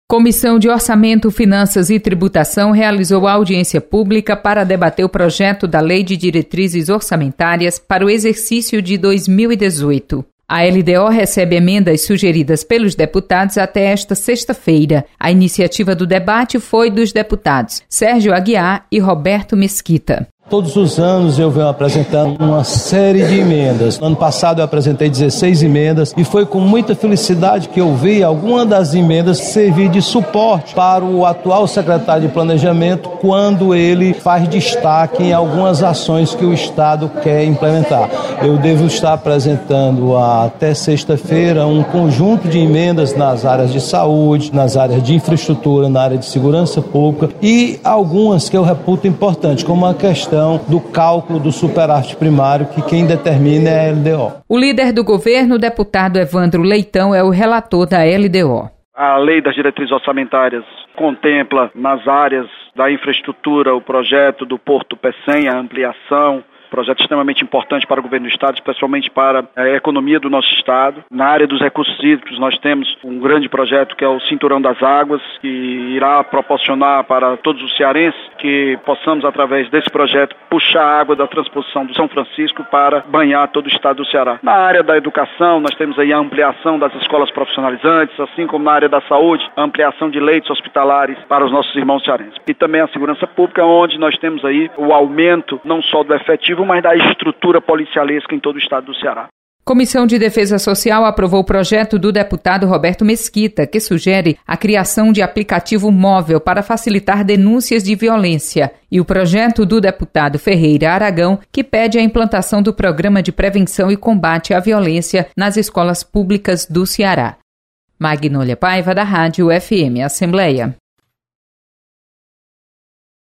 Comissão de Orçamento, Finanças e Tributação realizou audiência pública para debater o projeto da Lei de Diretrizes Orçamentárias para o exercício de 2018. A LDO recebe emendas sugeridas pelos deputados até esta sexta-feira. A iniciativa do debate foi dos deputados Sérgio Aguiar e Roberto Mesquita. Todos os anos eu venho apresentando uma série de emendas. No ano passado eu apresentei 16 emendas e foi com muita felicidade que eu vi alguma das emendas servir de suporte para o atual secretário de Planejamento quando ele faz destaque em algumas ações que o Estado quer implementar. Eu devo estar apresentando até sexta-feira um conjunto de emendas nas áreas de saúde, nas áreas de infraestrutura, na área de segurança pública e algumas que eu reputo importantes, como a questão do cálculo do superávit primário, que quem determina é a LDO. O líder do governo, o deputado Evandro Leitão, é o relator da LDO. A Lei das Diretrizes Orçamentárias contempla nas áreas da infraestrutura o projeto do Porto Pecém, a ampliação, projeto extremamente importante para o governo do Estado, especialmente para a economia do nosso Estado. Na área dos recursos hídricos, nós temos um grande projeto que é o Cinturão das Águas, que irá proporcionar para todos os cearenses que possamos, através desse projeto, puxar a água da transposição do São Francisco para banhar todo o Estado do Ceará. Na área da educação, nós temos aí a ampliação das escolas profissionalizantes, assim como na área da saúde, a ampliação de leitos hospitalares para os nossos irmãos cearenses. E também a segurança pública, onde nós temos aí o aumento não só do efetivo, mas da estrutura policialesca em todo o estado do Ceará. Comissão de Defesa Social aprovou o projeto do deputado Roberto Mesquita, que sugere a criação de aplicativo móvel para facilitar denúncias de violência, e o projeto do deputado Ferreira Aragão, que pede a implantação do Programa de Prevenção e Combate à Violência nas escolas públicas do Ceará. Magnólia Paiva, da Rádio FM Assembleia.